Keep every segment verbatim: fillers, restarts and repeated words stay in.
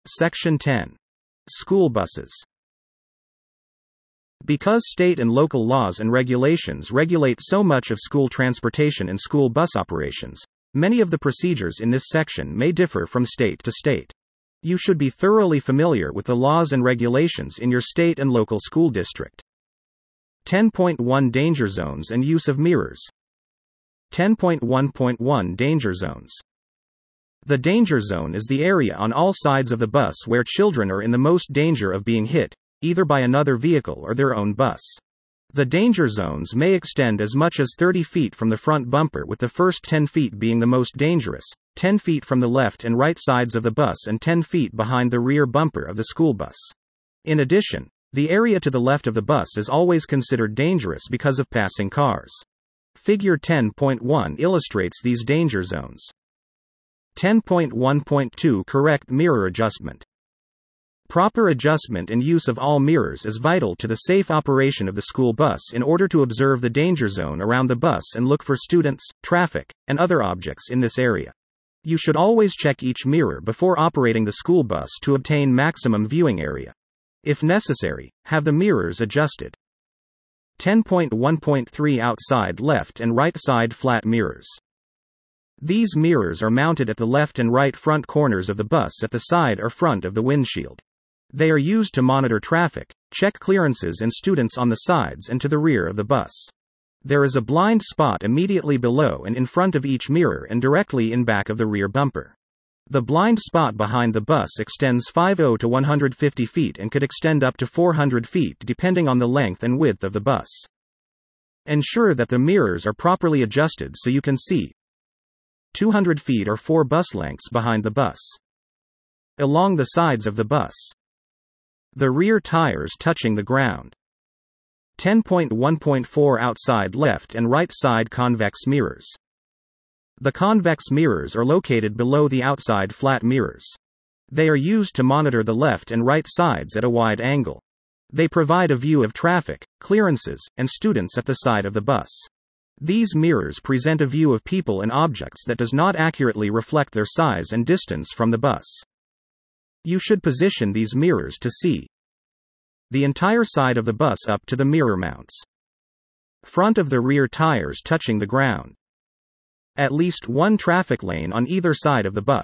Section ten. School buses. Because state and local laws and regulations regulate so much of school transportation and school bus operations, many of the procedures in this section may differ from state to state. You should be thoroughly familiar with the laws and regulations in your state and local school district. ten point one Danger zones and use of mirrors. ten point one point one Danger zones. The danger zone is the area on all sides of the bus where children are in the most danger of being hit, either by another vehicle or their own bus. The danger zones may extend as much as thirty feet from the front bumper, with the first ten feet being the most dangerous, ten feet from the left and right sides of the bus and ten feet behind the rear bumper of the school bus. In addition, the area to the left of the bus is always considered dangerous because of passing cars. Figure ten point one illustrates these danger zones. ten point one point two Correct mirror adjustment. Proper adjustment and use of all mirrors is vital to the safe operation of the school bus in order to observe the danger zone around the bus and look for students, traffic, and other objects in this area. You should always check each mirror before operating the school bus to obtain maximum viewing area. If necessary, have the mirrors adjusted. ten point one point three Outside left and right side flat mirrors. These mirrors are mounted at the left and right front corners of the bus at the side or front of the windshield. They are used to monitor traffic, check clearances and students on the sides and to the rear of the bus. There is a blind spot immediately below and in front of each mirror and directly in back of the rear bumper. The blind spot behind the bus extends fifty to one hundred fifty feet and could extend up to four hundred feet depending on the length and width of the bus. Ensure that the mirrors are properly adjusted so you can see two hundred feet or four bus lengths behind the bus. Along the sides of the bus. The rear tires touching the ground. ten point one point four Outside left and right side convex mirrors. The convex mirrors are located below the outside flat mirrors. They are used to monitor the left and right sides at a wide angle. They provide a view of traffic, clearances, and students at the side of the bus. These mirrors present a view of people and objects that does not accurately reflect their size and distance from the bus. You should position these mirrors to see the entire side of the bus up to the mirror mounts. Front of the rear tires touching the ground. At least one traffic lane on either side of the bus.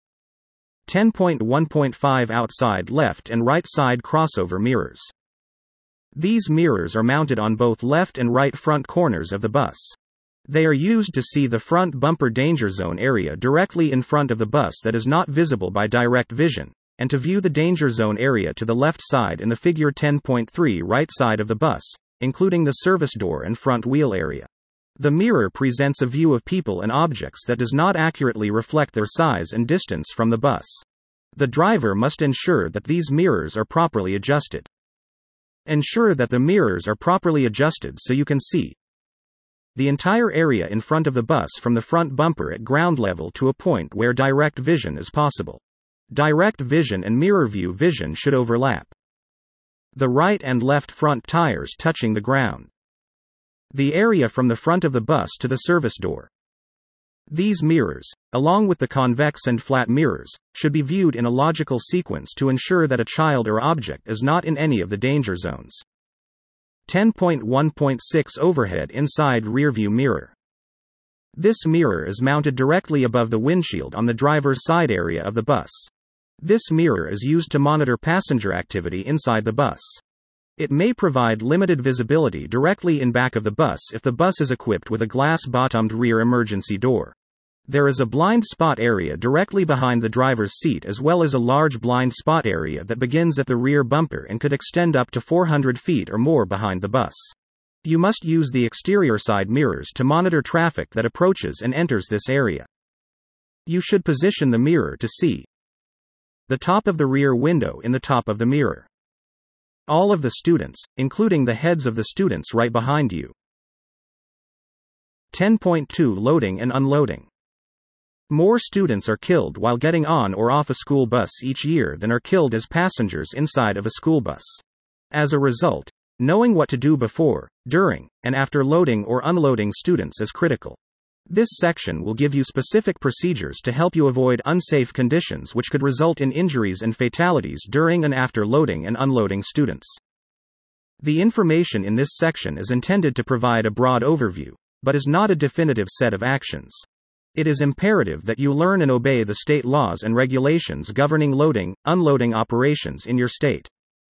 ten point one point five Outside left and right side crossover mirrors. These mirrors are mounted on both left and right front corners of the bus. They are used to see the front bumper danger zone area directly in front of the bus that is not visible by direct vision, and to view the danger zone area to the left side in the figure ten point three right side of the bus, including the service door and front wheel area. The mirror presents a view of people and objects that does not accurately reflect their size and distance from the bus. The driver must ensure that these mirrors are properly adjusted. Ensure that the mirrors are properly adjusted so you can see the entire area in front of the bus from the front bumper at ground level to a point where direct vision is possible. Direct vision and mirror view vision should overlap. The right and left front tires touching the ground. The area from the front of the bus to the service door. These mirrors, along with the convex and flat mirrors, should be viewed in a logical sequence to ensure that a child or object is not in any of the danger zones. ten point one point six Overhead inside rearview mirror. This mirror is mounted directly above the windshield on the driver's side area of the bus. This mirror is used to monitor passenger activity inside the bus. It may provide limited visibility directly in back of the bus if the bus is equipped with a glass-bottomed rear emergency door. There is a blind spot area directly behind the driver's seat as well as a large blind spot area that begins at the rear bumper and could extend up to four hundred feet or more behind the bus. You must use the exterior side mirrors to monitor traffic that approaches and enters this area. You should position the mirror to see the top of the rear window in the top of the mirror. All of the students, including the heads of the students right behind you. ten point two Loading and unloading. More students are killed while getting on or off a school bus each year than are killed as passengers inside of a school bus. As a result, knowing what to do before, during, and after loading or unloading students is critical. This section will give you specific procedures to help you avoid unsafe conditions which could result in injuries and fatalities during and after loading and unloading students. The information in this section is intended to provide a broad overview, but is not a definitive set of actions. It is imperative that you learn and obey the state laws and regulations governing loading, unloading operations in your state.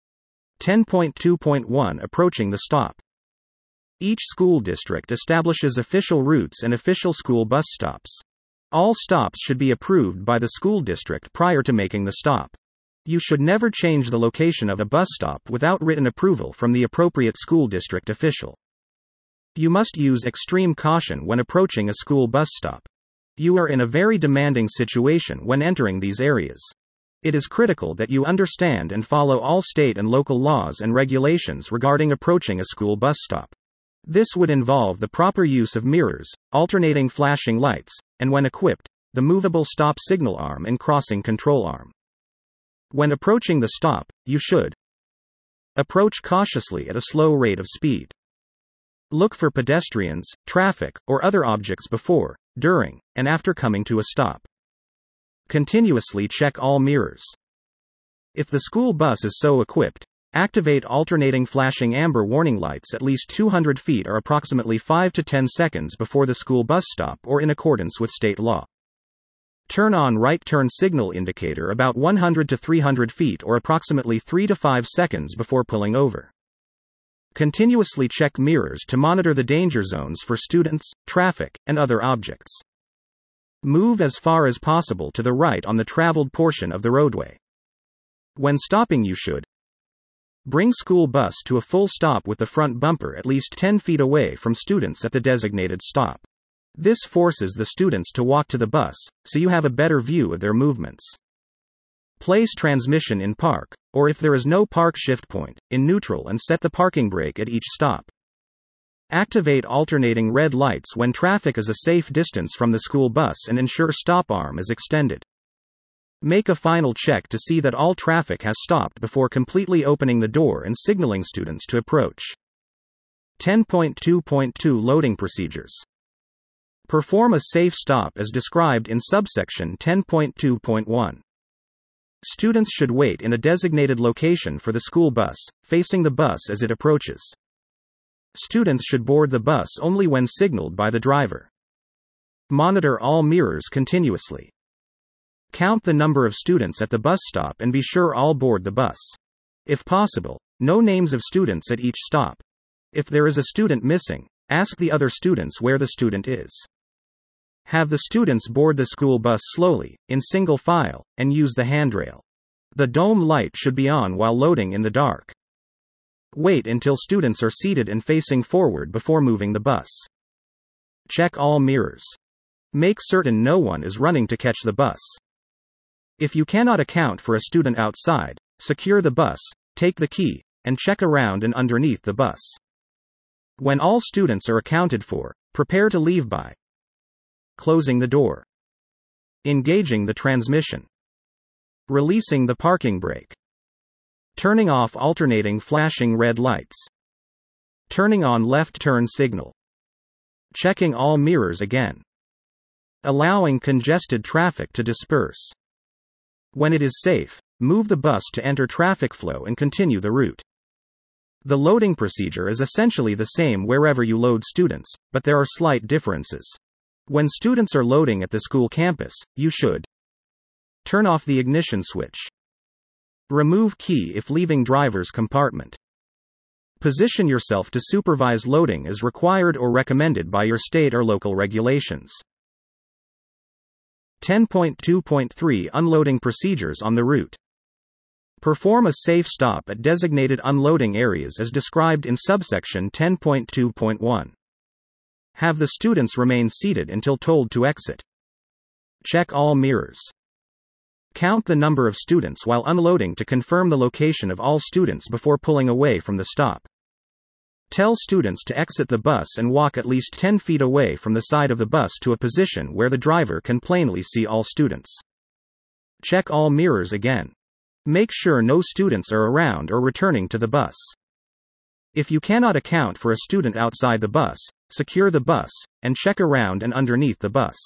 ten point two point one Approaching the stop. Each school district establishes official routes and official school bus stops. All stops should be approved by the school district prior to making the stop. You should never change the location of a bus stop without written approval from the appropriate school district official. You must use extreme caution when approaching a school bus stop. You are in a very demanding situation when entering these areas. It is critical that you understand and follow all state and local laws and regulations regarding approaching a school bus stop. This would involve the proper use of mirrors, alternating flashing lights, and when equipped, the movable stop signal arm and crossing control arm. When approaching the stop, you should approach cautiously at a slow rate of speed. Look for pedestrians, traffic, or other objects before, during, and after coming to a stop. Continuously check all mirrors. If the school bus is so equipped, activate alternating flashing amber warning lights at least two hundred feet or approximately five to ten seconds before the school bus stop or in accordance with state law. Turn on right turn signal indicator about one hundred to three hundred feet or approximately three to five seconds before pulling over. Continuously check mirrors to monitor the danger zones for students, traffic, and other objects. Move as far as possible to the right on the traveled portion of the roadway. When stopping, you should bring school bus to a full stop with the front bumper at least ten feet away from students at the designated stop. This forces the students to walk to the bus, so you have a better view of their movements. Place transmission in park, or if there is no park shift point, in neutral and set the parking brake at each stop. Activate alternating red lights when traffic is a safe distance from the school bus and ensure stop arm is extended. Make a final check to see that all traffic has stopped before completely opening the door and signaling students to approach. ten point two point two Loading Procedures. Perform a safe stop as described in subsection ten point two point one. Students should wait in a designated location for the school bus, facing the bus as it approaches. Students should board the bus only when signaled by the driver. Monitor all mirrors continuously. Count the number of students at the bus stop and be sure all board the bus. If possible, know names of students at each stop. If there is a student missing, ask the other students where the student is. Have the students board the school bus slowly, in single file, and use the handrail. The dome light should be on while loading in the dark. Wait until students are seated and facing forward before moving the bus. Check all mirrors. Make certain no one is running to catch the bus. If you cannot account for a student outside, secure the bus, take the key, and check around and underneath the bus. When all students are accounted for, prepare to leave by closing the door, engaging the transmission, releasing the parking brake, turning off alternating flashing red lights, turning on left turn signal, checking all mirrors again, allowing congested traffic to disperse. When it is safe, move the bus to enter traffic flow and continue the route. The loading procedure is essentially the same wherever you load students, but there are slight differences. When students are loading at the school campus, you should turn off the ignition switch. Remove key if leaving driver's compartment. Position yourself to supervise loading as required or recommended by your state or local regulations. ten point two point three Unloading Procedures on the route. Perform a safe stop at designated unloading areas as described in subsection ten point two point one. Have the students remain seated until told to exit. Check all mirrors. Count the number of students while unloading to confirm the location of all students before pulling away from the stop. Tell students to exit the bus and walk at least ten feet away from the side of the bus to a position where the driver can plainly see all students. Check all mirrors again. Make sure no students are around or returning to the bus. If you cannot account for a student outside the bus, secure the bus, and check around and underneath the bus.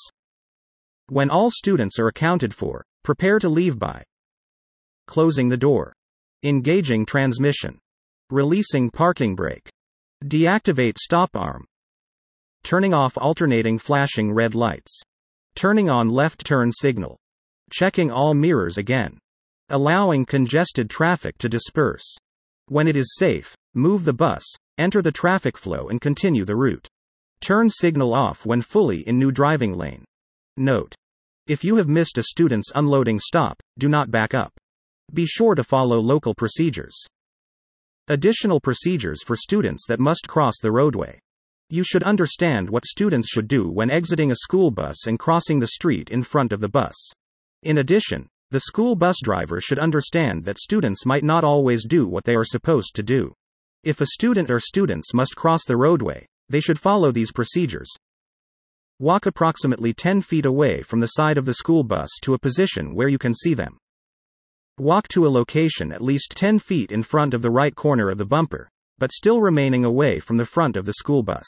When all students are accounted for, prepare to leave by closing the door, engaging transmission, releasing parking brake, deactivate stop arm, turning off alternating flashing red lights, turning on left turn signal, checking all mirrors again, allowing congested traffic to disperse. When it is safe, move the bus, enter the traffic flow and continue the route. Turn signal off when fully in new driving lane. Note: if you have missed a student's unloading stop, do not back up. Be sure to follow local procedures. Additional procedures for students that must cross the roadway. You should understand what students should do when exiting a school bus and crossing the street in front of the bus. In addition, the school bus driver should understand that students might not always do what they are supposed to do. If a student or students must cross the roadway, they should follow these procedures. Walk approximately ten feet away from the side of the school bus to a position where you can see them. Walk to a location at least ten feet in front of the right corner of the bumper, but still remaining away from the front of the school bus.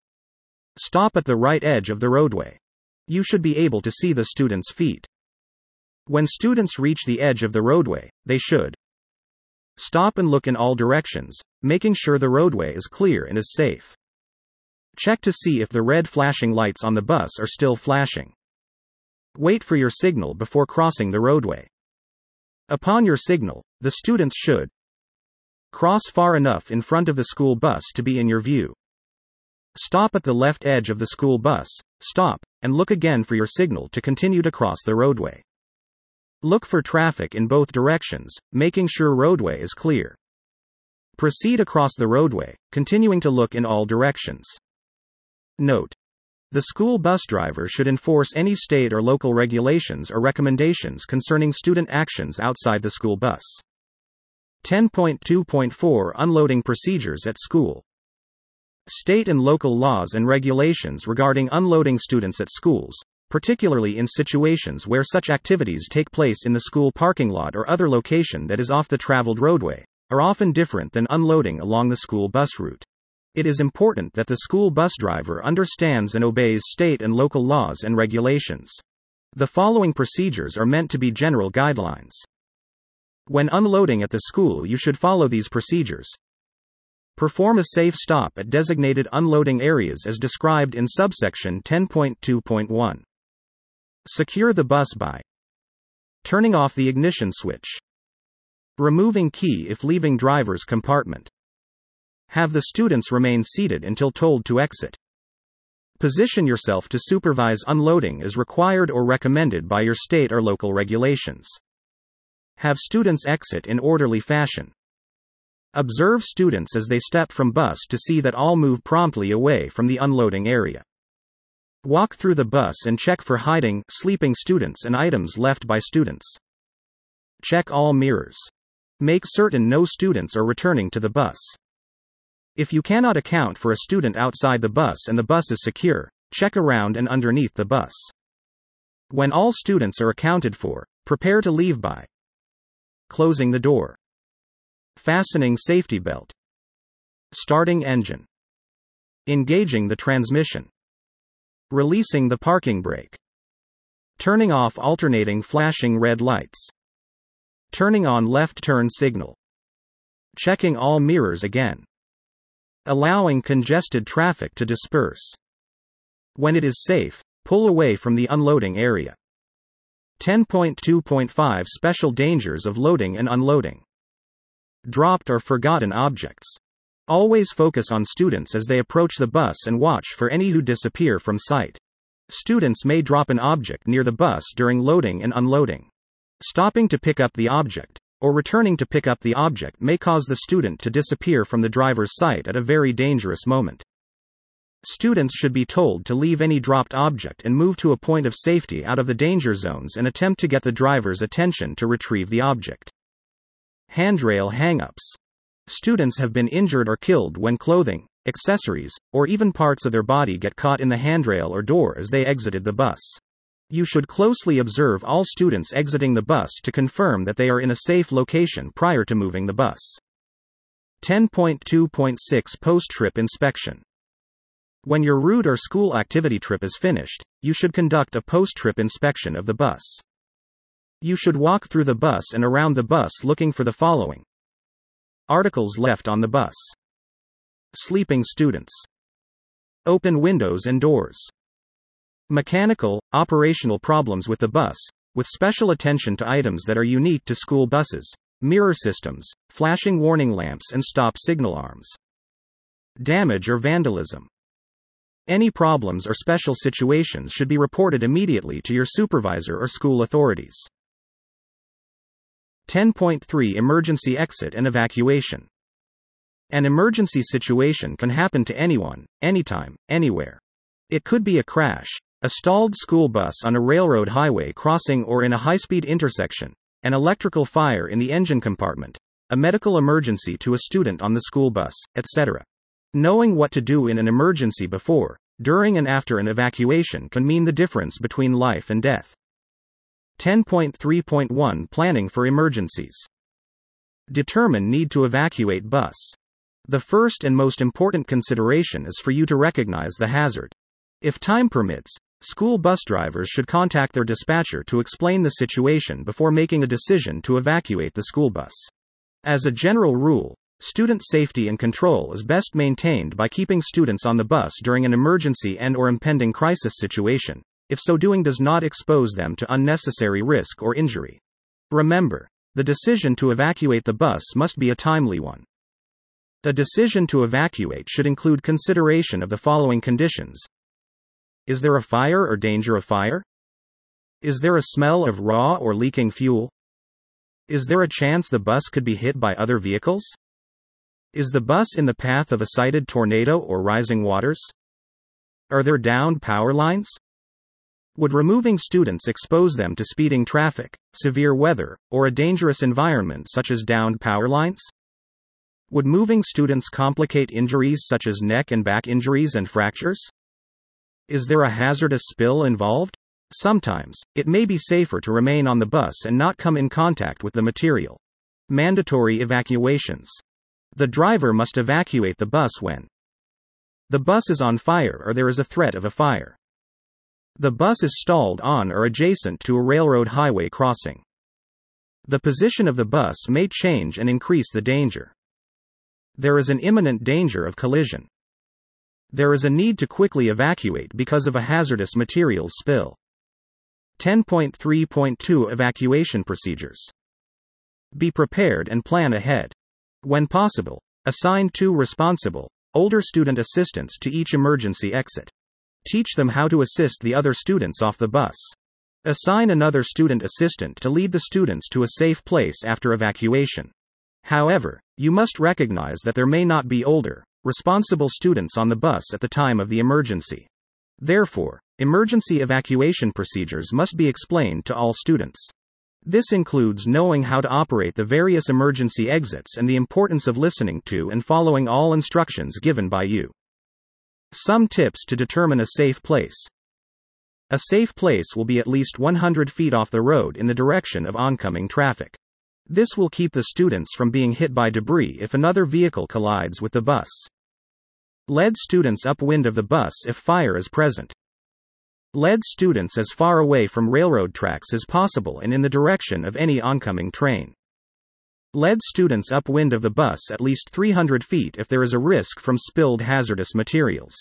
Stop at the right edge of the roadway. You should be able to see the students' feet. When students reach the edge of the roadway, they should stop and look in all directions, making sure the roadway is clear and is safe. Check to see if the red flashing lights on the bus are still flashing. Wait for your signal before crossing the roadway. Upon your signal, the students should cross far enough in front of the school bus to be in your view. Stop at the left edge of the school bus, stop, and look again for your signal to continue to cross the roadway. Look for traffic in both directions, making sure roadway is clear. Proceed across the roadway, continuing to look in all directions. Note: the school bus driver should enforce any state or local regulations or recommendations concerning student actions outside the school bus. ten point two point four Unloading procedures at school. State and local laws and regulations regarding unloading students at schools, particularly in situations where such activities take place in the school parking lot or other location that is off the traveled roadway, are often different than unloading along the school bus route. It is important that the school bus driver understands and obeys state and local laws and regulations. The following procedures are meant to be general guidelines. When unloading at the school, you should follow these procedures. Perform a safe stop at designated unloading areas as described in subsection ten point two point one. Secure the bus by turning off the ignition switch, removing key if leaving driver's compartment. Have the students remain seated until told to exit. Position yourself to supervise unloading as required or recommended by your state or local regulations. Have students exit in orderly fashion. Observe students as they step from bus to see that all move promptly away from the unloading area. Walk through the bus and check for hiding, sleeping students and items left by students. Check all mirrors. Make certain no students are returning to the bus. If you cannot account for a student outside the bus and the bus is secure, check around and underneath the bus. When all students are accounted for, prepare to leave by closing the door, fastening safety belt, starting engine, engaging the transmission, releasing the parking brake, turning off alternating flashing red lights, turning on left turn signal, checking all mirrors again, allowing congested traffic to disperse. When it is safe, pull away from the unloading area. ten point two point five Special dangers of loading and unloading. Dropped or forgotten objects. Always focus on students as they approach the bus and watch for any who disappear from sight. Students may drop an object near the bus during loading and unloading. Stopping to pick up the object, or returning to pick up the object may cause the student to disappear from the driver's sight at a very dangerous moment. Students should be told to leave any dropped object and move to a point of safety out of the danger zones and attempt to get the driver's attention to retrieve the object. Handrail hang-ups. Students have been injured or killed when clothing, accessories, or even parts of their body get caught in the handrail or door as they exited the bus. You should closely observe all students exiting the bus to confirm that they are in a safe location prior to moving the bus. ten point two point six Post-trip inspection. When your route or school activity trip is finished, you should conduct a post-trip inspection of the bus. You should walk through the bus and around the bus looking for the following: articles left on the bus, sleeping students, open windows and doors, mechanical, operational problems with the bus, with special attention to items that are unique to school buses, mirror systems, flashing warning lamps and stop signal arms, damage or vandalism. Any problems or special situations should be reported immediately to your supervisor or school authorities. ten point three Emergency exit and evacuation. An emergency situation can happen to anyone, anytime, anywhere. It could be a crash, a stalled school bus on a railroad highway crossing or in a high-speed intersection, an electrical fire in the engine compartment, a medical emergency to a student on the school bus, et cetera. Knowing what to do in an emergency before, during and after an evacuation can mean the difference between life and death. ten point three point one Planning for emergencies. Determine need to evacuate bus. The first and most important consideration is for you to recognize the hazard. If time permits, school bus drivers should contact their dispatcher to explain the situation before making a decision to evacuate the school bus. As a general rule, student safety and control is best maintained by keeping students on the bus during an emergency and/or impending crisis situation, if so doing does not expose them to unnecessary risk or injury. Remember, the decision to evacuate the bus must be a timely one. The decision to evacuate should include consideration of the following conditions. Is there a fire or danger of fire? Is there a smell of raw or leaking fuel? Is there a chance the bus could be hit by other vehicles? Is the bus in the path of a cited tornado or rising waters? Are there downed power lines? Would removing students expose them to speeding traffic, severe weather, or a dangerous environment such as downed power lines? Would moving students complicate injuries such as neck and back injuries and fractures? Is there a hazardous spill involved? Sometimes, it may be safer to remain on the bus and not come in contact with the material. Mandatory evacuations. The driver must evacuate the bus when the bus is on fire or there is a threat of a fire. The bus is stalled on or adjacent to a railroad highway crossing. The position of the bus may change and increase the danger. There is an imminent danger of collision. There is a need to quickly evacuate because of a hazardous materials spill. ten point three point two Evacuation procedures. Be prepared and plan ahead. When possible, assign two responsible, older student assistants to each emergency exit. Teach them how to assist the other students off the bus. Assign another student assistant to lead the students to a safe place after evacuation. However, you must recognize that there may not be older, responsible students on the bus at the time of the emergency. Therefore, emergency evacuation procedures must be explained to all students. This includes knowing how to operate the various emergency exits and the importance of listening to and following all instructions given by you. Some tips to determine a safe place. A safe place will be at least one hundred feet off the road in the direction of oncoming traffic. This will keep the students from being hit by debris if another vehicle collides with the bus. Lead students upwind of the bus if fire is present. Lead students as far away from railroad tracks as possible and in the direction of any oncoming train. Lead students upwind of the bus at least three hundred feet if there is a risk from spilled hazardous materials.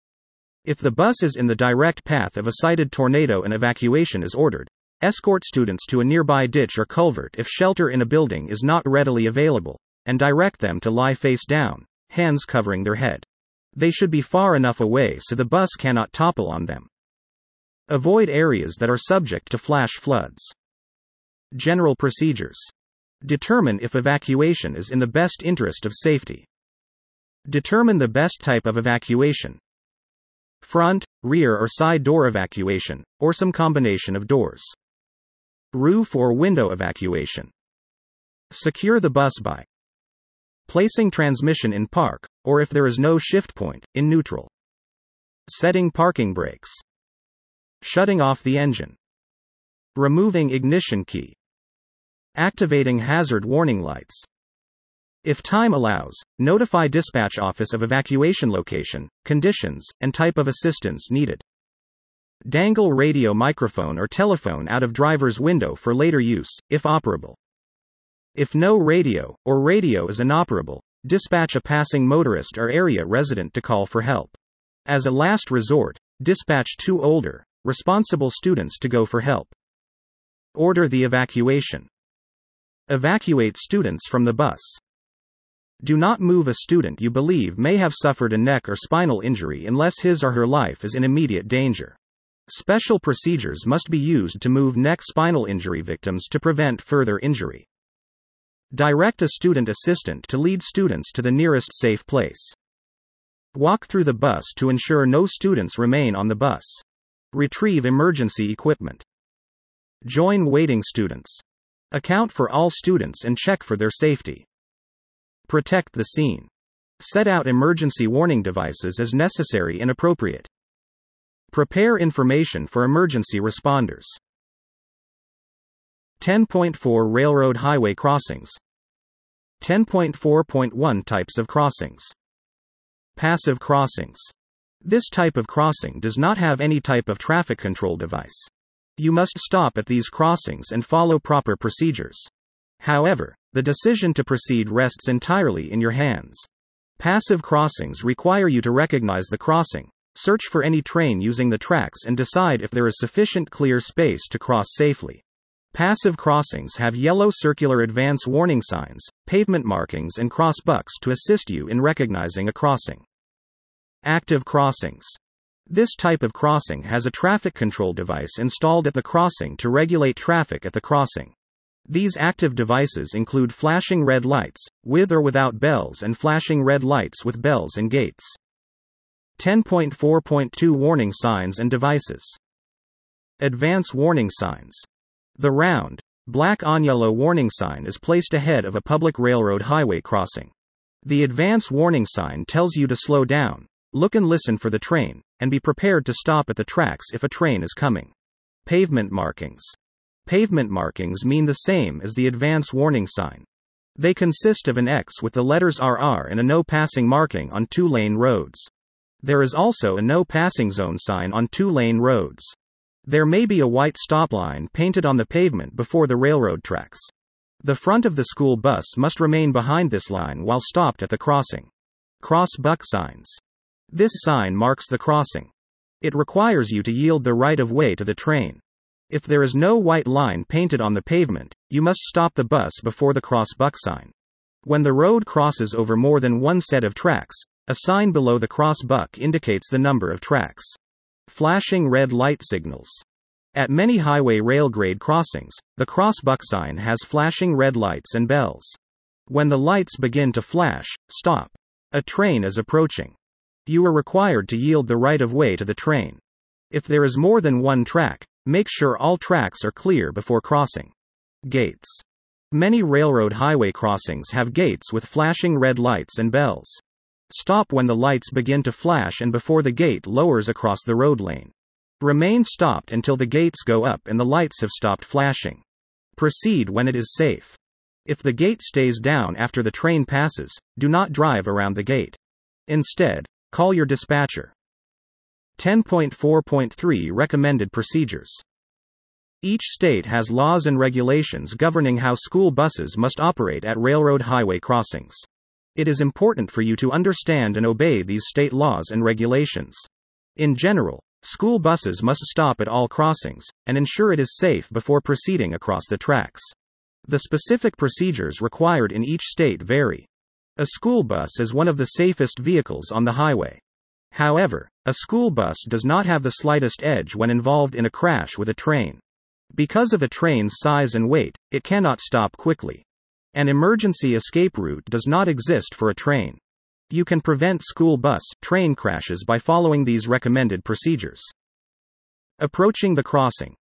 If the bus is in the direct path of a cited tornado and evacuation is ordered, escort students to a nearby ditch or culvert if shelter in a building is not readily available, and direct them to lie face down, hands covering their head. They should be far enough away so the bus cannot topple on them. Avoid areas that are subject to flash floods. General procedures. Determine if evacuation is in the best interest of safety. Determine the best type of evacuation. Front, rear or side door evacuation, or some combination of doors. Roof or window evacuation. Secure the bus by placing transmission in park, or if there is no shift point, in neutral. Setting parking brakes. Shutting off the engine. Removing ignition key. Activating hazard warning lights. If time allows, notify dispatch office of evacuation location, conditions, and type of assistance needed. Dangle radio microphone or telephone out of driver's window for later use, if operable. If no radio, or radio is inoperable, dispatch a passing motorist or area resident to call for help. As a last resort, dispatch two older, responsible students to go for help. Order the evacuation. Evacuate students from the bus. Do not move a student you believe may have suffered a neck or spinal injury unless his or her life is in immediate danger. Special procedures must be used to move neck spinal injury victims to prevent further injury. Direct a student assistant to lead students to the nearest safe place. Walk through the bus to ensure no students remain on the bus. Retrieve emergency equipment. Join waiting students. Account for all students and check for their safety. Protect the scene. Set out emergency warning devices as necessary and appropriate. Prepare information for emergency responders. ten point four Railroad highway crossings. ten point four point one Types of crossings. Passive crossings. This type of crossing does not have any type of traffic control device. You must stop at these crossings and follow proper procedures. However, the decision to proceed rests entirely in your hands. Passive crossings require you to recognize the crossing, search for any train using the tracks, and decide if there is sufficient clear space to cross safely. Passive crossings have yellow circular advance warning signs, pavement markings, and cross bucks to assist you in recognizing a crossing. Active crossings. This type of crossing has a traffic control device installed at the crossing to regulate traffic at the crossing. These active devices include flashing red lights, with or without bells, and flashing red lights with bells and gates. ten point four point two Warning signs and devices. Advance warning signs. The round, black on yellow warning sign is placed ahead of a public railroad highway crossing. The advance warning sign tells you to slow down, look and listen for the train, and be prepared to stop at the tracks if a train is coming. Pavement markings. Pavement markings mean the same as the advance warning sign. They consist of an X with the letters R R and a no passing marking on two-lane roads. There is also a no passing zone sign on two-lane roads. There may be a white stop line painted on the pavement before the railroad tracks. The front of the school bus must remain behind this line while stopped at the crossing. Cross buck signs. This sign marks the crossing. It requires you to yield the right of way to the train. If there is no white line painted on the pavement, you must stop the bus before the cross buck sign. When the road crosses over more than one set of tracks, a sign below the cross buck indicates the number of tracks. Flashing red light signals. At many highway rail grade crossings, the cross buck sign has flashing red lights and bells. When the lights begin to flash, stop. A train is approaching. You are required to yield the right of way to the train. If there is more than one track, make sure all tracks are clear before crossing. Gates. Many railroad highway crossings have gates with flashing red lights and bells. Stop when the lights begin to flash and before the gate lowers across the road lane. Remain stopped until the gates go up and the lights have stopped flashing. Proceed when it is safe. If the gate stays down after the train passes, do not drive around the gate. Instead, call your dispatcher. ten point four point three Recommended procedures. Each state has laws and regulations governing how school buses must operate at railroad highway crossings. It is important for you to understand and obey these state laws and regulations. In general, school buses must stop at all crossings, and ensure it is safe before proceeding across the tracks. The specific procedures required in each state vary. A school bus is one of the safest vehicles on the highway. However, a school bus does not have the slightest edge when involved in a crash with a train. Because of a train's size and weight, it cannot stop quickly. An emergency escape route does not exist for a train. You can prevent school bus train crashes by following these recommended procedures. Approaching the crossing.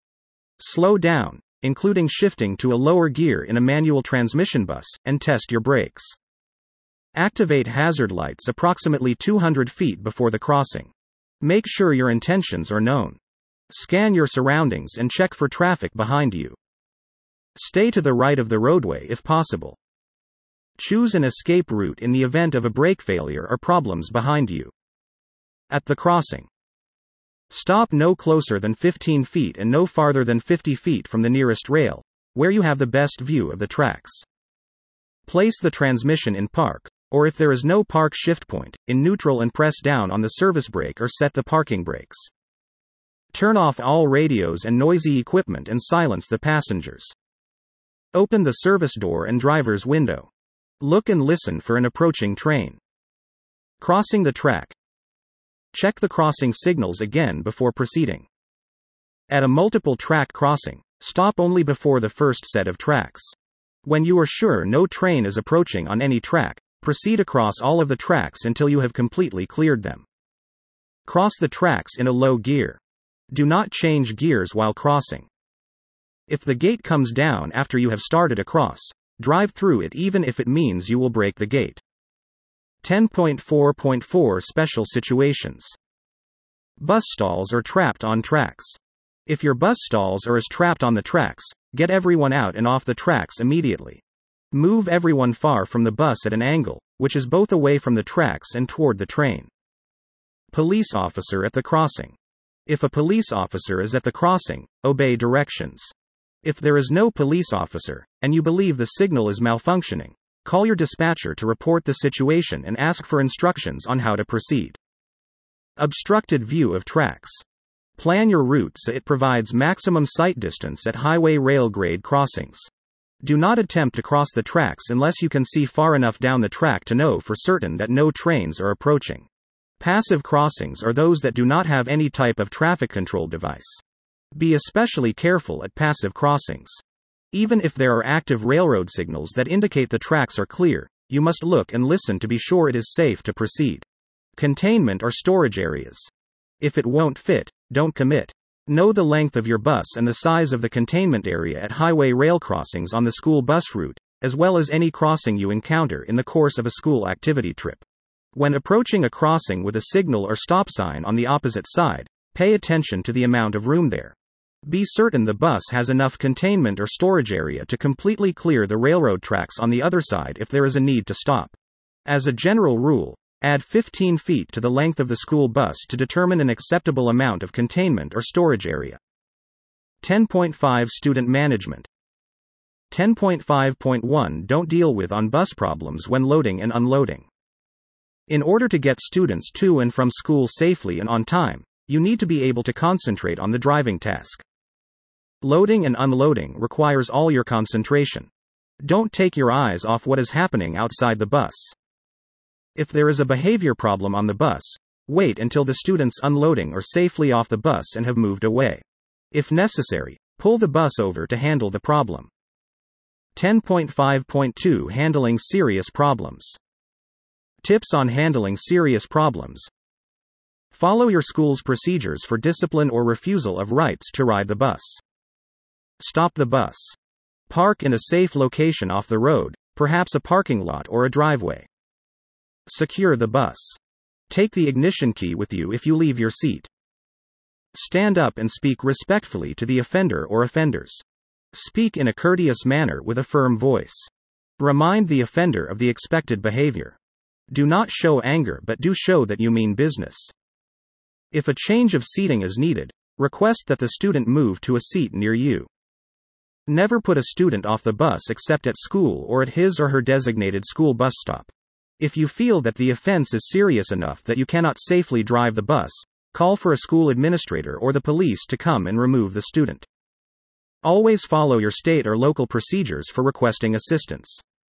Slow down, including shifting to a lower gear in a manual transmission bus, and test your brakes. Activate hazard lights approximately two hundred feet before the crossing. Make sure your intentions are known. Scan your surroundings and check for traffic behind you. Stay to the right of the roadway if possible. Choose an escape route in the event of a brake failure or problems behind you. At the crossing, stop no closer than fifteen feet and no farther than fifty feet from the nearest rail, where you have the best view of the tracks. Place the transmission in park, or if there is no park shift point, in neutral and press down on the service brake or set the parking brakes. Turn off all radios and noisy equipment and silence the passengers. Open the service door and driver's window. Look and listen for an approaching train. Crossing the track. Check the crossing signals again before proceeding. At a multiple track crossing, stop only before the first set of tracks. When you are sure no train is approaching on any track, proceed across all of the tracks until you have completely cleared them. Cross the tracks in a low gear. Do not change gears while crossing. If the gate comes down after you have started across, drive through it even if it means you will break the gate. ten point four point four Special situations. Bus stalls are trapped on tracks. If your bus stalls are as trapped on the tracks, get everyone out and off the tracks immediately. Move everyone far from the bus at an angle, which is both away from the tracks and toward the train. Police officer at the crossing. If a police officer is at the crossing, obey directions. If there is no police officer, and you believe the signal is malfunctioning, call your dispatcher to report the situation and ask for instructions on how to proceed. Obstructed view of tracks. Plan your route so it provides maximum sight distance at highway rail grade crossings. Do not attempt to cross the tracks unless you can see far enough down the track to know for certain that no trains are approaching. Passive crossings are those that do not have any type of traffic control device. Be especially careful at passive crossings. Even if there are active railroad signals that indicate the tracks are clear, you must look and listen to be sure it is safe to proceed. Containment or storage areas. If it won't fit, don't commit. Know the length of your bus and the size of the containment area at highway rail crossings on the school bus route, as well as any crossing you encounter in the course of a school activity trip. When approaching a crossing with a signal or stop sign on the opposite side, pay attention to the amount of room there. Be certain the bus has enough containment or storage area to completely clear the railroad tracks on the other side if there is a need to stop. As a general rule, add fifteen feet to the length of the school bus to determine an acceptable amount of containment or storage area. ten point five Student management. ten point five point one Don't deal with on-bus problems when loading and unloading. In order to get students to and from school safely and on time, you need to be able to concentrate on the driving task. Loading and unloading requires all your concentration. Don't take your eyes off what is happening outside the bus. If there is a behavior problem on the bus, wait until the students unloading are safely off the bus and have moved away. If necessary, pull the bus over to handle the problem. ten point five point two Handling serious problems. Tips on handling serious problems. Follow your school's procedures for discipline or refusal of rights to ride the bus. Stop the bus. Park in a safe location off the road, perhaps a parking lot or a driveway. Secure the bus. Take the ignition key with you if you leave your seat. Stand up and speak respectfully to the offender or offenders. Speak in a courteous manner with a firm voice. Remind the offender of the expected behavior. Do not show anger but do show that you mean business. If a change of seating is needed, request that the student move to a seat near you. Never put a student off the bus except at school or at his or her designated school bus stop. If you feel that the offense is serious enough that you cannot safely drive the bus, call for a school administrator or the police to come and remove the student. Always follow your state or local procedures for requesting assistance.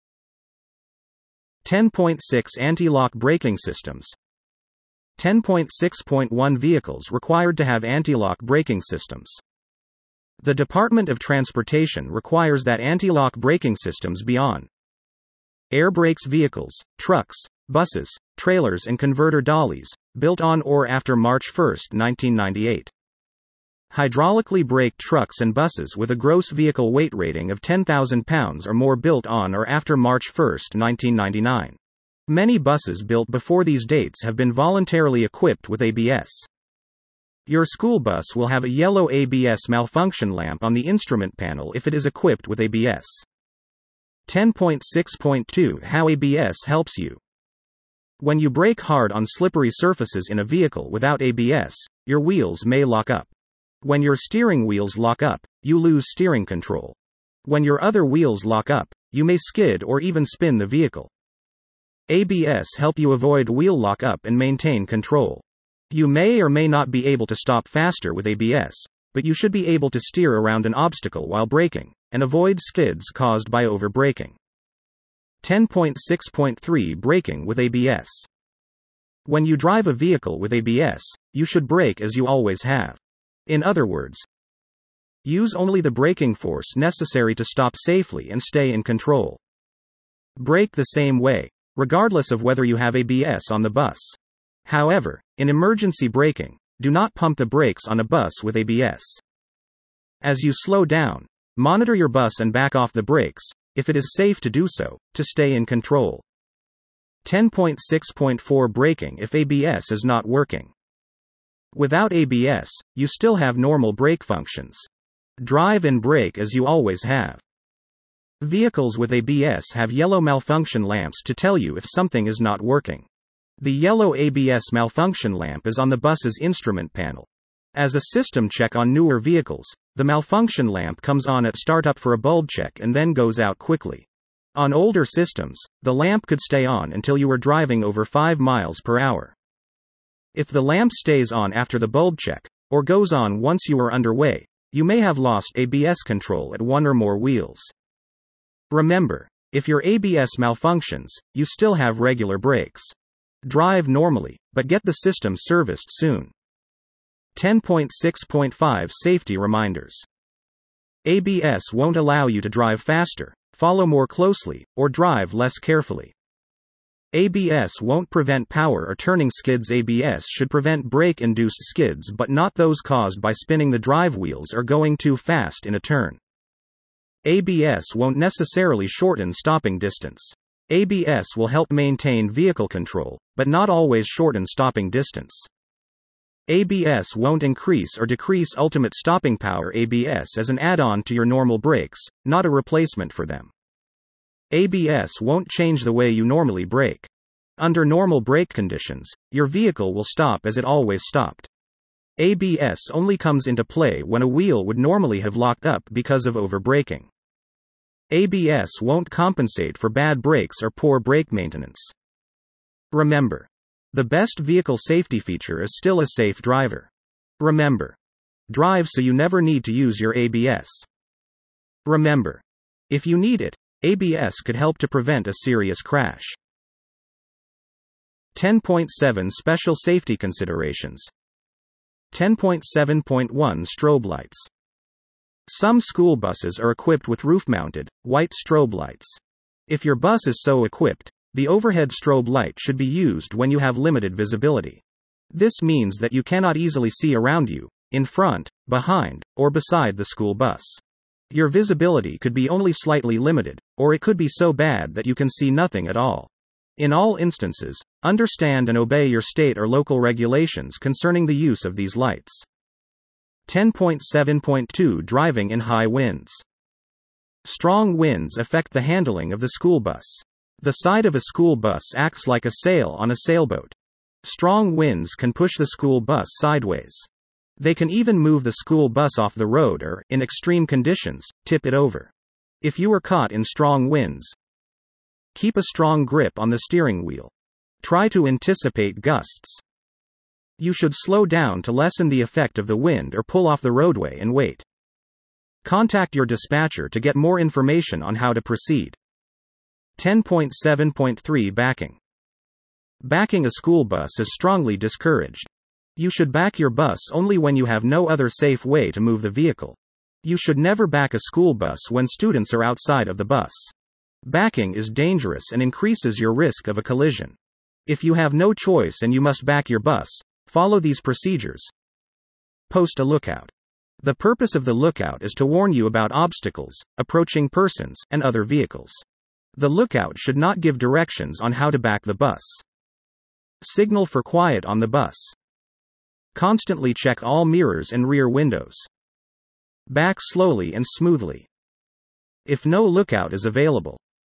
ten point six Anti-lock braking systems. ten point six point one Vehicles required to have anti-lock braking systems. The Department of Transportation requires that anti-lock braking systems be on air brakes vehicles, trucks, buses, trailers and converter dollies, built on or after March first, nineteen ninety-eight. Hydraulically braked trucks and buses with a gross vehicle weight rating of ten thousand pounds or more built on or after March first, nineteen ninety-nine. Many buses built before these dates have been voluntarily equipped with A B S. Your school bus will have a yellow A B S malfunction lamp on the instrument panel if it is equipped with A B S. ten point six point two How A B S helps you. When you brake hard on slippery surfaces in a vehicle without A B S, your wheels may lock up. When your steering wheels lock up, you lose steering control. When your other wheels lock up, you may skid or even spin the vehicle. A B S help you avoid wheel lock-up and maintain control. You may or may not be able to stop faster with A B S, but you should be able to steer around an obstacle while braking, and avoid skids caused by over-braking. ten point six point three Braking with A B S. When you drive a vehicle with A B S, you should brake as you always have. In other words, use only the braking force necessary to stop safely and stay in control. Brake the same way, regardless of whether you have A B S on the bus. However, in emergency braking, do not pump the brakes on a bus with A B S. As you slow down, monitor your bus and back off the brakes, if it is safe to do so, to stay in control. ten point six point four Braking if A B S is not working. Without A B S, you still have normal brake functions. Drive and brake as you always have. Vehicles with A B S have yellow malfunction lamps to tell you if something is not working. The yellow A B S malfunction lamp is on the bus's instrument panel. As a system check on newer vehicles, the malfunction lamp comes on at startup for a bulb check and then goes out quickly. On older systems, the lamp could stay on until you were driving over five miles per hour. If the lamp stays on after the bulb check, or goes on once you are underway, you may have lost A B S control at one or more wheels. Remember, if your A B S malfunctions, you still have regular brakes. Drive normally, but get the system serviced soon. ten point six point five Safety reminders. A B S won't allow you to drive faster, follow more closely, or drive less carefully. A B S won't prevent power or turning skids. A B S should prevent brake-induced skids but not those caused by spinning the drive wheels or going too fast in a turn. A B S won't necessarily shorten stopping distance. A B S will help maintain vehicle control, but not always shorten stopping distance. A B S won't increase or decrease ultimate stopping power. A B S is an add-on to your normal brakes, not a replacement for them. A B S won't change the way you normally brake. Under normal brake conditions, your vehicle will stop as it always stopped. A B S only comes into play when a wheel would normally have locked up because of over-braking. A B S won't compensate for bad brakes or poor brake maintenance. Remember, the best vehicle safety feature is still a safe driver. Remember, drive so you never need to use your A B S. Remember, if you need it, A B S could help to prevent a serious crash. ten point seven Special Safety Considerations. ten point seven point one Strobe lights. Some school buses are equipped with roof-mounted, white strobe lights. If your bus is so equipped, the overhead strobe light should be used when you have limited visibility. This means that you cannot easily see around you, in front, behind, or beside the school bus. Your visibility could be only slightly limited, or it could be so bad that you can see nothing at all. In all instances, understand and obey your state or local regulations concerning the use of these lights. ten point seven point two Driving in high winds. Strong winds affect the handling of the school bus. The side of a school bus acts like a sail on a sailboat. Strong winds can push the school bus sideways. They can even move the school bus off the road or, in extreme conditions, tip it over. If you are caught in strong winds, keep a strong grip on the steering wheel. Try to anticipate gusts. You should slow down to lessen the effect of the wind or pull off the roadway and wait. Contact your dispatcher to get more information on how to proceed. ten point seven point three Backing. Backing a school bus is strongly discouraged. You should back your bus only when you have no other safe way to move the vehicle. You should never back a school bus when students are outside of the bus. Backing is dangerous and increases your risk of a collision. If you have no choice and you must back your bus, follow these procedures. Post a lookout. The purpose of the lookout is to warn you about obstacles, approaching persons, and other vehicles. The lookout should not give directions on how to back the bus. Signal for quiet on the bus. Constantly check all mirrors and rear windows. Back slowly and smoothly. If no lookout is available,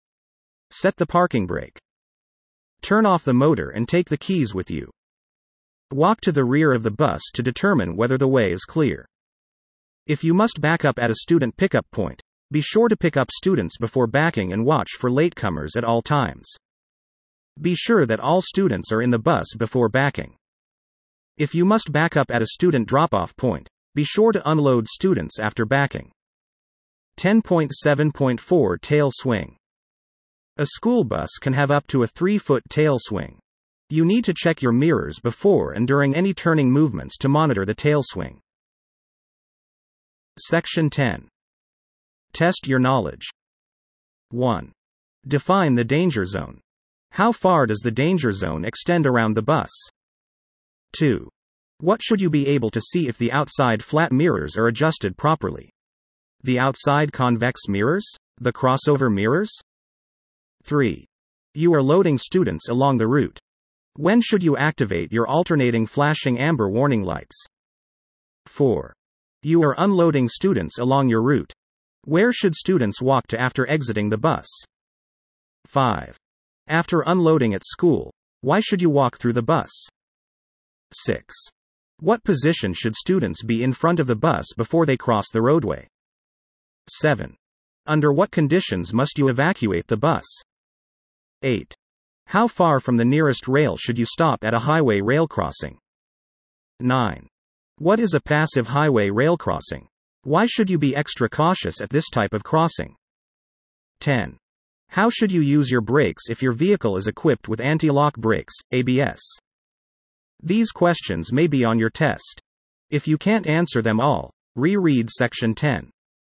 Set the parking brake. Turn off the motor and take the keys with you. Walk to the rear of the bus to determine whether the way is clear. If you must back up at a student pickup point, be sure to pick up students before backing and watch for latecomers at all times. Be sure that all students are in the bus before backing. If you must back up at a student drop-off point, be sure to unload students after backing. ten point seven point four Tail swing. A school bus can have up to a three-foot tail swing. You need to check your mirrors before and during any turning movements to monitor the tail swing. Section ten. Test your knowledge. one. Define the danger zone. How far does the danger zone extend around the bus? two. What should you be able to see if the outside flat mirrors are adjusted properly? The outside convex mirrors? The crossover mirrors? three. You are loading students along the route. When should you activate your alternating flashing amber warning lights? four. You are unloading students along your route. Where should students walk to after exiting the bus? five. After unloading at school, why should you walk through the bus? six. What position should students be in front of the bus before they cross the roadway? seven. Under what conditions must you evacuate the bus? eight. How far from the nearest rail should you stop at a highway rail crossing? nine. What is a passive highway rail crossing? Why should you be extra cautious at this type of crossing? ten. How should you use your brakes if your vehicle is equipped with anti-lock brakes, A B S? These questions may be on your test. If you can't answer them all, reread Section ten.